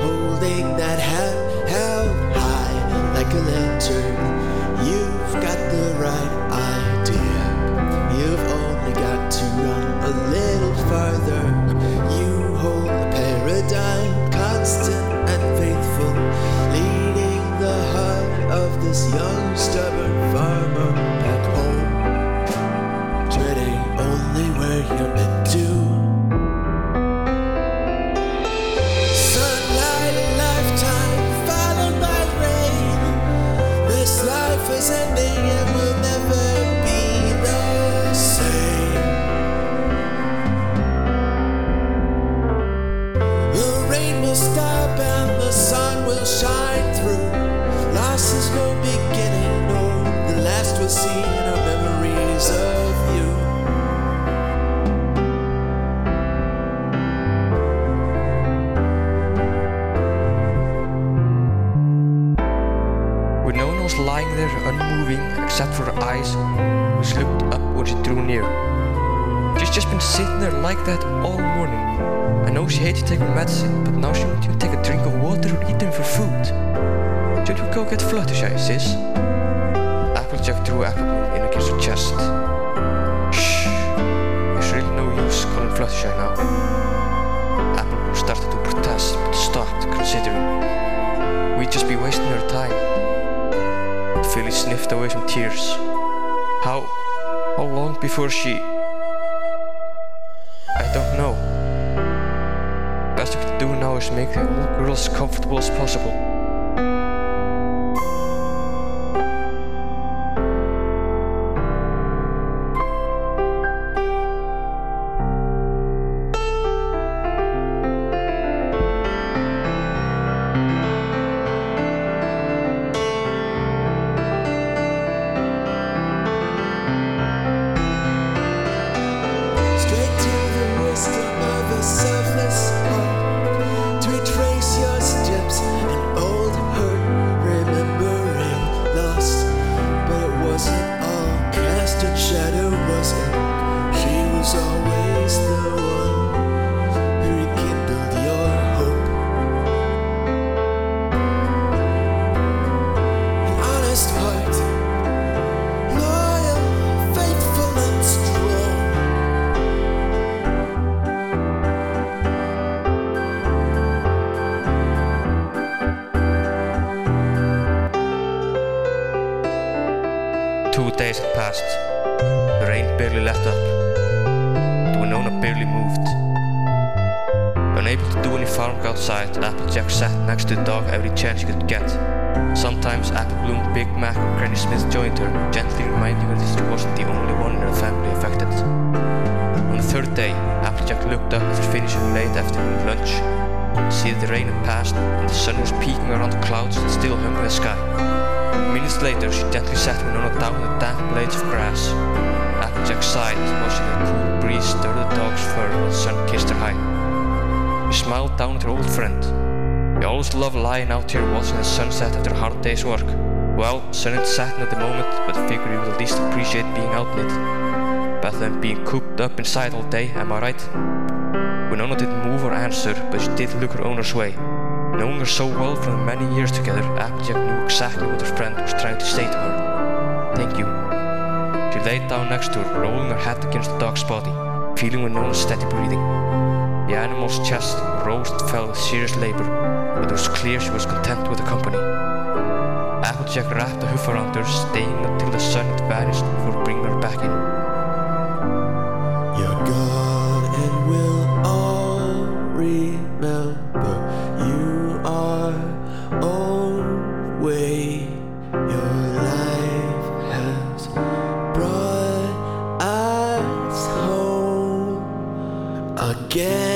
holding that hand held high like a lantern. You've got the right idea. You've only got to run a little farther. You hold a paradigm, constant and faithful, leading the heart of this young, stubborn farmer back home, treading only where you're meant to. Sunlight, a lifetime, followed by rain. This life is ending and will never be the same. The rain will stop and the sun will shine through. Loss is no beginning, no. The last we'll see in our memories of you. When no one was lying there unmoving except for her eyes, which looked up when she drew near. She's just been sitting there like that all morning. I know she hates taking medicine, but now she won't even take a drink of water or eat them for food. Should we go get Fluttershy, sis? Applejack drew Applebloom in against her chest. Shh. There's really no use calling Fluttershy now. Applebloom started to protest, but stopped, considering. We'd just be wasting her time. Philly sniffed away some tears. How long before she... I don't know. Best we can do now is make the old girl as comfortable as possible. Straight to the wisdom of a selfless heart, to retrace your steps, an old hurt, remembering lost. But it wasn't all cast in shadow, was it? She was always the one who rekindled your hope. An honest heart, loyal, faithful and strong. Two days had passed. The rain barely let up. But Winona barely moved. Unable to do any farm work outside, Applejack sat next to the dog every chance he could get. Sometimes Applebloom, Big Mac, or Granny Smith joined her, gently reminding her that she wasn't the only one in her family affected. On the third day, Applejack looked up after finishing late afternoon lunch. See that the rain had passed and the sun was peeking around the clouds that still hung in the sky. Minutes later, she gently sat Winona down on the damp blades of grass. Applejack sighed, watching the cool breeze stir the dog's fur while the sun kissed her high. She smiled down at her old friend. We always love lying out here watching the sunset after a hard day's work. Well, sun ain't setting at the moment, but I figure you would at least appreciate being out in it. Better than being cooped up inside all day, am I right? Winona didn't move or answer, but she did look her owner's way. Knowing her so well from the many years together, Applejack knew exactly what her friend was trying to say to her. Thank you. She laid down next to her, rolling her head against the dog's body, feeling Winona's steady breathing. The animal's chest rose and fell with serious labor, but it was clear she was content with the company. Applejack wrapped a hoof around her, staying until the sun had vanished before bringing her back in. You're gone and we'll all remember you are own way. Your life has brought us home again.